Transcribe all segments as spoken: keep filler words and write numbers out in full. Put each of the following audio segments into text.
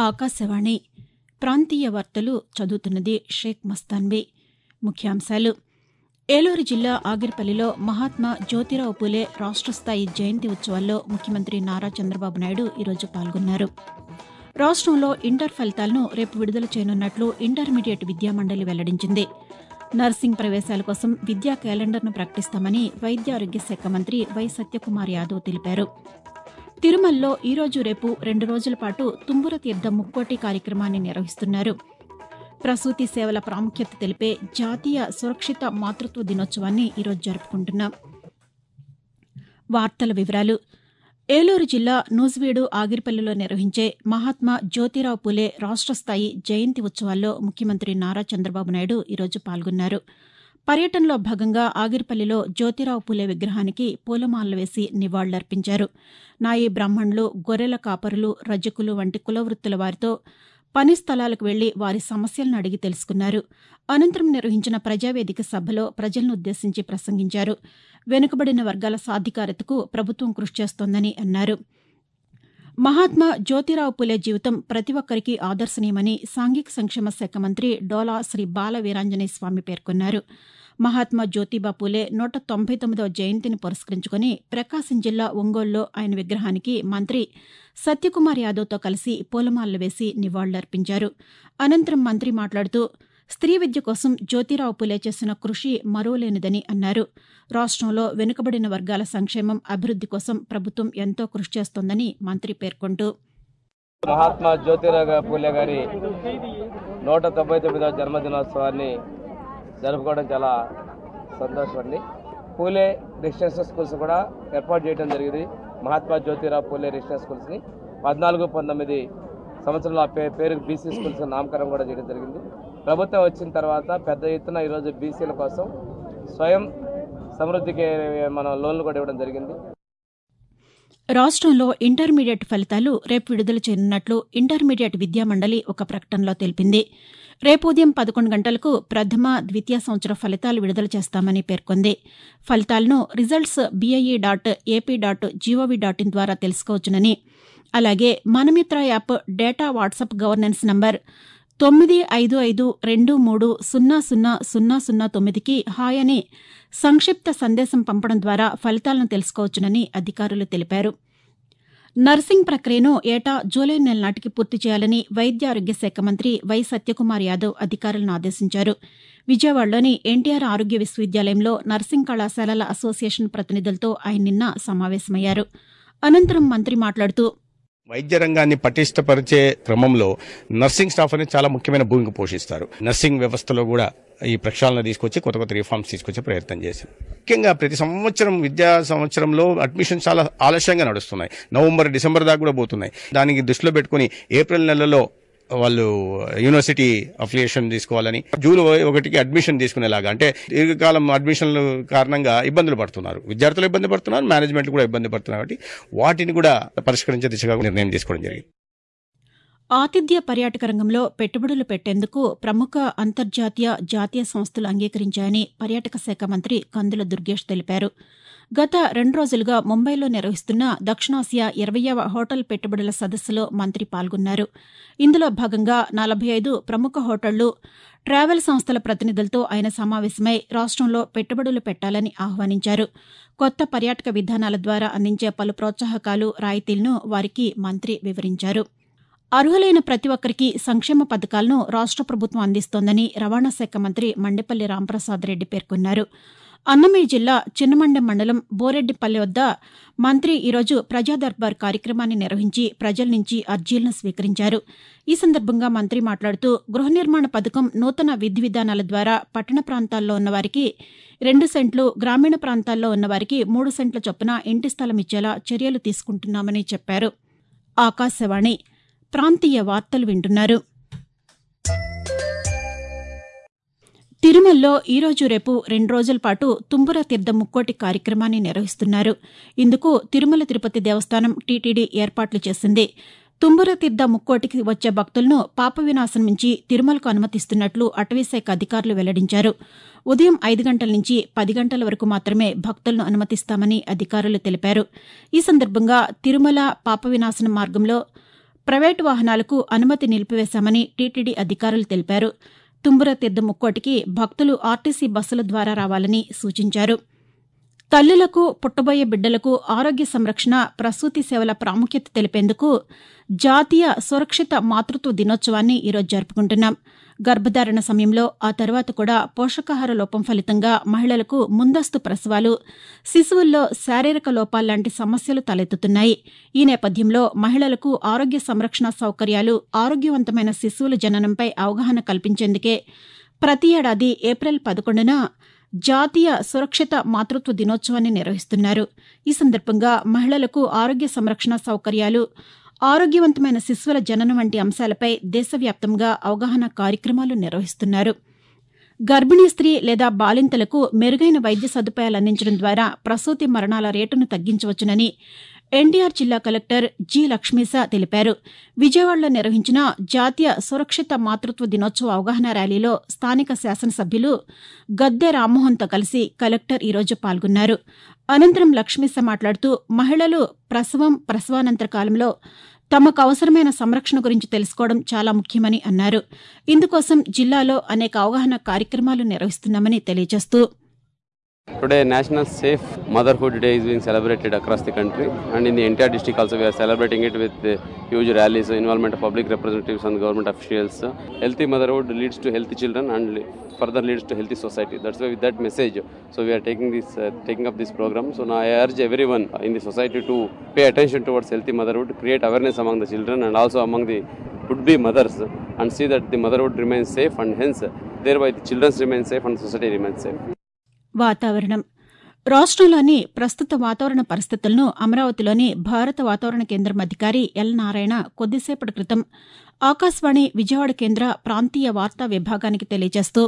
ఆకాశవాణి ప్రాంతీయ వార్తలు చదువుతున్నది షేక్ మస్తాన్బీ. ముఖ్యాంశాలు. ఏలూరు జిల్లా ఆగిరిపల్లిలో మహాత్మా జ్యోతిరావు పూలే రాష్టస్థాయి జయంతి ఉత్సవాల్లో ముఖ్యమంత్రి నారా చంద్రబాబు నాయుడు ఈరోజు పాల్గొన్నారు. రాష్టంలో ఇంటర్ ఫలితాలను రేపు విడుదల చేయనున్నట్లు ఇంటర్మీడియట్ విద్యామండలి వెల్లడించింది. నర్సింగ్ ప్రవేశాల కోసం విద్యా క్యాలెండర్ను ప్రకటిస్తామని వైద్య ఆరోగ్య శాఖ మంత్రి వై సత్యకుమార్ యాదవ్ తెలిపారు. తిరుమలలో ఈరోజు రేపు రెండు రోజుల పాటు తుంబుర తీర్థ ముక్కోటి కార్యక్రమాన్ని నిర్వహిస్తున్నారు. ప్రసూతి సేవల ప్రాముఖ్యత తెలిపే జాతీయ సురక్షిత మాతృత్వ దినోత్సవాన్ని ఈరోజు జరుపుకుంటున్నాం. వార్తల వివరాలు. ఏలూరు జిల్లా నూజివీడు ఆగిరిపల్లిలో నిర్వహించే మహాత్మా జ్యోతిరావు పూలే రాష్టస్థాయి జయంతి ఉత్సవాల్లో ముఖ్యమంత్రి నారా చంద్రబాబు నాయుడు ఈరోజు పాల్గొన్నారు. పర్యటనలో భాగంగా ఆగిరిపల్లిలో జ్యోతిరావు పూలే విగ్రహానికి పూలమాలలు వేసి నివాళులర్పించారు. నాయీ బ్రాహ్మణులు, గొర్రెల కాపరులు, రజకులు వంటి కులవృత్తుల వారితో పని స్థలాలకు వెళ్లి వారి సమస్యలను అడిగి తెలుసుకున్నారు. అనంతరం నిర్వహించిన ప్రజావేదిక సభలో ప్రజలను ఉద్దేశించి ప్రసంగించారు. వెనుకబడిన వర్గాల సాధికారతకు ప్రభుత్వం కృషి చేస్తోందని అన్నారు. మహాత్మా జ్యోతిరావు పూలే జీవితం ప్రతి ఒక్కరికి ఆదర్శనీయమని సాంఘిక సంక్షేమ శాఖ మంత్రి డోలా శ్రీ బాల వీరాంజనేయ స్వామి పేర్కొన్నారు. మహాత్మా జ్యోతిబా పూలే నూట తొంభై తొమ్మిదవ జయంతిని పురస్కరించుకుని ప్రకాశం జిల్లా ఒంగోలులో ఆయన విగ్రహానికి మంత్రి సత్యకుమార్ యాదవ్తో కలిసి పూలమాలలు వేసి నివాళులర్పించారు. అనంతరం మంత్రి మాట్లాడుతూ స్త్రీ విద్య కోసం జ్యోతిరావు పూలే చేసిన కృషి మరువలేనిదని అన్నారు. రాష్టంలో వెనుకబడిన వర్గాల సంక్షేమం, అభివృద్ది కోసం ప్రభుత్వం ఎంతో కృషి చేస్తోందని మంత్రి పేర్కొంటూ మహాత్మా జ్యోతిరావు పూలే గారి నూట తొంభై తొమ్మిదవ జన్మదినోత్సవాన్ని జరుపుకోవడం చాలా సంతోషం అండి. పూలే రెసిడెన్షియల్ స్కూల్స్ కూడా ఏర్పాటు చేయడం జరిగింది. మహాత్మా జ్యోతిరావు పూలే రెసిడెన్షియల్ స్కూల్స్ని పద్నాలుగు పంతొమ్మిది సంవత్సరంలో పే పేరుకు బీసీ స్కూల్స్ నామకరణం కూడా చేయడం జరిగింది. ప్రభుత్వం వచ్చిన తర్వాత పెద్ద ఎత్తున ఈరోజు బీసీల కోసం స్వయం సమృద్ధికి మనం లోన్లు కూడా ఇవ్వడం జరిగింది. రాష్టంలో ఇంటర్మీడియట్ ఫలితాలు రేపు విడుదల చేయనున్నట్లు ఇంటర్మీడియట్ విద్యామండలి ఒక ప్రకటనలో తెలిపింది. రేపు ఉదయం పదకొండు గంటలకు ప్రథమ, ద్వితీయ సంవత్సర ఫలితాలు విడుదల చేస్తామని పేర్కొంది. ఫలితాలను results BIE dot AP dot GOV dot in ద్వారా తెలుసుకోవచ్చునని, అలాగే Manamitra app data WhatsApp governance number తొమ్మిది ఐదు ఐదు రెండు మూడు సున్నా సున్నా సున్నా సున్నా తొమ్మిదికి హాయ్ అని సంక్షిప్త సందేశం పంపడం ద్వారా ఫలితాలను తెలుసుకోవచ్చునని అధికారులు తెలిపారు. నర్సింగ్ ప్రక్రియను ఏటా జూలై నెల నాటికి పూర్తి చేయాలని వైద్య ఆరోగ్య శాఖ మంత్రి వై సత్యకుమార్ యాదవ్ అధికారులను ఆదేశించారు. విజయవాడలోని ఎన్టీఆర్ ఆరోగ్య విశ్వవిద్యాలయంలో నర్సింగ్ కళాశాలల అసోసియేషన్ ప్రతినిధులతో ఆయన నిన్న సమావేశమయ్యారు. అనంతరం మంత్రి మాట్లాడుతూ వైద్య రంగాన్ని పటిష్టపరిచే క్రమంలో నర్సింగ్ స్టాఫ్ అనేది చాలా ముఖ్యమైన భూమిక పోషిస్తారు. నర్సింగ్ వ్యవస్థలో కూడా ఈ ప్రక్షాళన తీసుకొచ్చి కొత్త కొత్త రిఫార్మ్స్ తీసుకొచ్చే ప్రయత్నం చేశాం. ముఖ్యంగా ప్రతి సంవత్సరం విద్యా సంవత్సరంలో అడ్మిషన్ చాలా ఆలస్యంగా నడుస్తున్నాయి. నవంబర్, డిసెంబర్ దాకా కూడా పోతున్నాయి. దానికి దృష్టిలో పెట్టుకుని ఏప్రిల్ నెలలో వాళ్ళు యూనివర్సిటీ అఫిలియేషన్ తీసుకోవాలని, జూన్ ఒకటికి అడ్మిషన్ తీసుకునేలాగా, అంటే దీర్ఘకాలం అడ్మిషన్ల కారణంగా ఇబ్బందులు పడుతున్నారు, విద్యార్థులు ఇబ్బంది పడుతున్నారు, మేనేజ్మెంట్ కూడా ఇబ్బంది పడుతున్నారు. కాబట్టి వాటిని కూడా పరిష్కరించే దిశగా నిర్ణయం తీసుకోవడం జరిగింది. ఆతిథ్య పర్యాటక రంగంలో పెట్టుబడులు పెట్టేందుకు ప్రముఖ అంతర్జాతీయ, జాతీయ సంస్థలు అంగీకరించాయని పర్యాటక శాఖ మంత్రి కందుల దుర్గేష్ తెలిపారు. గత రెండు రోజులుగా ముంబైలో నిర్వహిస్తున్న దక్షిణాసియా ఇరవైవ హోటల్ పెట్టుబడుల సదస్సులో మంత్రి పాల్గొన్నారు. ఇందులో భాగంగా నలభై ఐదు ప్రముఖ హోటళ్లు, ట్రావెల్ సంస్థల ప్రతినిధులతో ఆయన సమావేశమై రాష్టంలో పెట్టుబడులు పెట్టాలని ఆహ్వానించారు. కొత్త పర్యాటక విధానాల ద్వారా అందించే పలు ప్రోత్సాహకాలు, రాయితీలను వారికి మంత్రి వివరించారు. అర్హులైన ప్రతి ఒక్కరికి సంక్షేమ పథకాలను రాష్ట ప్రభుత్వం అందిస్తోందని రవాణా శాఖ మంత్రి మండిపల్లి రాంప్రసాద్ రెడ్డి పేర్కొన్నారు. అన్నమయ్య జిల్లా చిన్నమండెం మండలం బోరెడ్డిపల్లి వద్ద మంత్రి ఈరోజు ప్రజా దర్బార్ కార్యక్రమాన్ని నిర్వహించి ప్రజల నుంచి అర్జీలను స్వీకరించారు. ఈ సందర్భంగా మంత్రి మాట్లాడుతూ గృహ నిర్మాణ పథకం నూతన విధి విధానాల ద్వారా పట్టణ ప్రాంతాల్లో ఉన్నవారికి రెండు సెంట్లు, గ్రామీణ ప్రాంతాల్లో ఉన్నవారికి మూడు సెంట్ల చొప్పున ఇంటి స్థలం ఇచ్చేలా చర్యలు తీసుకుంటున్నామని చెప్పారు. ఆకాశవాణి ప్రాంతీయ వార్తలు వింటున్నారు. తిరుమలలో ఈరోజు రేపు రెండు రోజుల పాటు తుంబుర తీర్థ ముక్కోటి కార్యక్రమాన్ని నిర్వహిస్తున్నారు. ఇందుకు తిరుమల తిరుపతి దేవస్థానం టీటీడీ ఏర్పాట్లు చేసింది. తుంబుర తీర్థ ముక్కోటికి వచ్చే భక్తులను పాప వినాశనం నుంచి తిరుమలకు అనుమతిస్తున్నట్లు అటవీశాఖ అధికారులు వెల్లడించారు. ఉదయం ఐదు గంటల నుంచి పది గంటల వరకు మాత్రమే భక్తులను అనుమతిస్తామని అధికారులు తెలిపారు. ఈ సందర్భంగా తిరుమల పాప వినాశనం మార్గంలో ప్రైవేటు వాహనాలకు అనుమతి నిలిపివేశామని టీటీడీ అధికారులు తెలిపారు. తుంబుర తీర్థ ముక్కోటికి భక్తులు ఆర్టీసీ బస్సుల ద్వారా రావాలని సూచించారు. తల్లులకు, పుట్టబోయే బిడ్డలకు ఆరోగ్య సంరక్షణ, ప్రసూతి సేవల ప్రాముఖ్యత తెలిపేందుకు జాతీయ సురక్షిత మాతృత్వ దినోత్సవాన్ని ఈరోజు జరుపుకుంటున్నాం. గర్భధారణ సమయంలో, ఆ తర్వాత కూడా పోషకాహార లోపం ఫలితంగా మహిళలకు ముందస్తు ప్రసవాలు, శిశువుల్లో శారీరక లోపాల్లాంటి సమస్యలు తలెత్తుతున్నాయి. ఈ నేపథ్యంలో మహిళలకు ఆరోగ్య సంరక్షణ సౌకర్యాలు, ఆరోగ్యవంతమైన శిశువుల జననంపై అవగాహన కల్పించేందుకే ప్రతి ఏడాది ఏప్రిల్ పదకొండున జాతీయ సురక్షిత మాతృత్వ దినోత్సవాన్ని నిర్వహిస్తున్నారు. ఈ సందర్భంగా మహిళలకు ఆరోగ్య సంరక్షణ సౌకర్యాలు, ఆరోగ్యవంతమైన శిశువుల జననం వంటి అంశాలపై దేశవ్యాప్తంగా అవగాహన కార్యక్రమాలు నిర్వహిస్తున్నారు. గర్భిణీ స్త్రీ లేదా బాలింతలకు మెరుగైన వైద్య సదుపాయాలు అందించడం ద్వారా ప్రసూతి మరణాల రేటును తగ్గించవచ్చునని ఎన్టీఆర్ జిల్లా కలెక్టర్ జి లక్ష్మీశ తెలిపారు. విజయవాడలో నిర్వహించిన జాతీయ సురక్షిత మాతృత్వ దినోత్సవ అవగాహన ర్యాలీలో స్థానిక శాసనసభ్యులు గద్దె రామ్మోహన్తో కలిసి కలెక్టర్ ఈరోజు పాల్గొన్నారు. అనంతరం లక్ష్మీశ మాట్లాడుతూ మహిళలు ప్రసవం, ప్రసవానంతర కాలంలో తమకు అవసరమైన సంరక్షణ గురించి తెలుసుకోవడం చాలా ముఖ్యమని అన్నారు. ఇందుకోసం జిల్లాలో అనేక అవగాహన కార్యక్రమాలు నిర్వహిస్తున్నామని తెలియజేస్తూ Today, National Safe Motherhood Day is being celebrated across the country, and in the entire district also we are celebrating it with uh, huge rallies, involvement of public representatives and government officials. Healthy motherhood leads to healthy children and further leads to healthy society. That's why with that message, so we are taking this, uh, taking up this program. So now I urge everyone in the society to pay attention towards healthy motherhood, create awareness among the children and also among the would-be mothers, and see that the motherhood remains safe, and hence thereby the children remain safe and society remains safe. వాతావరణం. రాష్ట్రంలోని ప్రస్తుత వాతావరణ పరిస్థితులను అమరావతిలోని భారత వాతావరణ కేంద్రం అధికారి ఎల్ నారాయణ కొద్దిసేపటి క్రితం ఆకాశవాణి విజయవాడ కేంద్ర ప్రాంతీయ వార్తా విభాగానికి తెలియజేస్తూ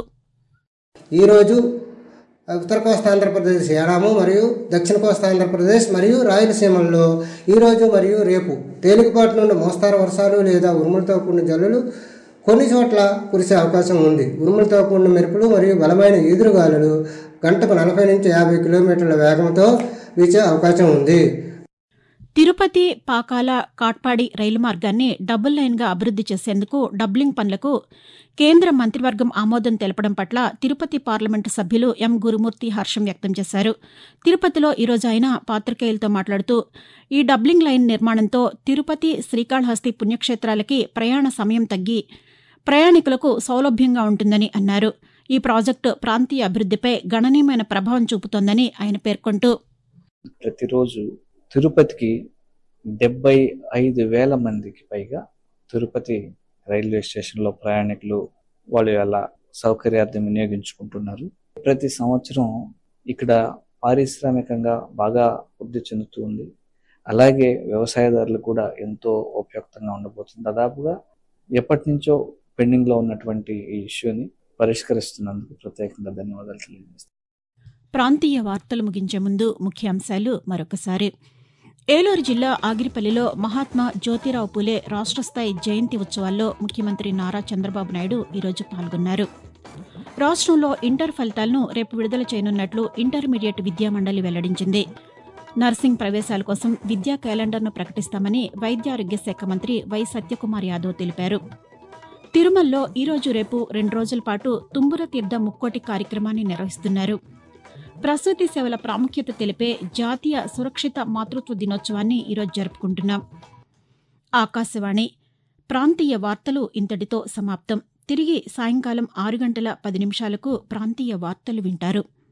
ఈరోజు ఉత్తర కోస్తా ఆంధ్రప్రదేశ్ యానాము మరియు దక్షిణ కోస్తా ఆంధ్రప్రదేశ్ మరియు రాయలసీమల్లో ఈరోజు మరియు రేపు తేలికపాటి నుండి మోస్తారు వర్షాలు లేదా ఉరుములతో కూడిన జల్లులు కొన్ని చోట్ల కురిసే అవకాశం ఉంది. ఉరుములతో కూడిన మెరుపులు మరియు బలమైన ఈదురుగాలులు గంటకు నలభై నుంచి యాభై కిలోమీటర్ల వేగంతో వీచే అవకాశం ఉంది. తిరుపతి, పాకాల, కాట్పాడి రైలు మార్గాన్ని డబుల్ లైన్గా అభివృద్ది చేసేందుకు డబ్లింగ్ పనులకు కేంద్ర మంత్రివర్గం ఆమోదం తెలపడం పట్ల తిరుపతి పార్లమెంటు సభ్యులు ఎం గురుమూర్తి హర్షం వ్యక్తం చేశారు. తిరుపతిలో ఈరోజు ఆయన పాతికేయులతో మాట్లాడుతూ ఈ డబ్లింగ్ లైన్ నిర్మాణంతో తిరుపతి, శ్రీకాళహస్తి పుణ్యక్షేత్రాలకి ప్రయాణ సమయం తగ్గి ప్రయాణికులకు సౌలభ్యంగా ఉంటుందని అన్నారు. ఈ ప్రాజెక్టు ప్రాంతీయ అభివృద్దిపై గణనీయమైన ప్రభావం చూపుతోందని ఆయన పేర్కొంటూ ప్రతిరోజు తిరుపతికి డెబ్బై ఐదు వేల మందికి పైగా తిరుపతి రైల్వే స్టేషన్లో ప్రయాణికులు వాళ్ళు ఎలా సౌకర్యార్థం వినియోగించుకుంటున్నారు. ప్రతి సంవత్సరం ఇక్కడ పారిశ్రామికంగా బాగా వృద్ధి చెందుతూ ఉంది. అలాగే వ్యవసాయదారులు కూడా ఎంతో ఉపయుక్తంగా ఉండబోతుంది. దాదాపుగా ఎప్పటి నుంచో పెండింగ్లో ఉన్నటువంటి ఈ ఇష్యూని పరిష్కరిస్తున్నందుకు ప్రత్యేకంగా ధన్యవాదాలు తెలియజేస్తాను. ప్రాంతీయ వార్తలు ముగించే ముందు ముఖ్యాంశాలు మరొకసారి. ఏలూరు జిల్లా ఆగిరిపల్లిలో మహాత్మా జ్యోతిరావు పూలే రాష్ట్ర స్థాయి జయంతి ఉత్సవాల్లో ముఖ్యమంత్రి నారా చంద్రబాబు నాయుడు ఈరోజు పాల్గొన్నారు. రాష్ట్రంలో ఇంటర్ ఫలితాలను రేపు విడుదల చేయనున్నట్లు ఇంటర్మీడియట్ విద్యామండలి వెల్లడించింది. నర్సింగ్ ప్రవేశాల కోసం విద్యా క్యాలెండర్ను ప్రకటిస్తామని వైద్యారోగ్య శాఖ మంత్రి వై సత్యకుమార్ యాదవ్ తెలిపారు. తిరుమలలో ఈరోజు రేపు రెండు రోజుల పాటు తుంబుర తీర్థ ముక్కోటి కార్యక్రమాన్ని నిర్వహిస్తున్నారు. ప్రసూతి సేవల ప్రాముఖ్యత తెలిపే జాతీయ సురక్షిత మాతృత్వ దినోత్సవాన్ని ఈరోజు జరుపుకుంటున్నాం. ఆకాశవాణి ప్రాంతీయ వార్తలు ఇంతటితో సమాప్తం. తిరిగి సాయంకాలం ఆరు గంటల పది నిమిషాలకు ప్రాంతీయ వార్తలు వింటారు.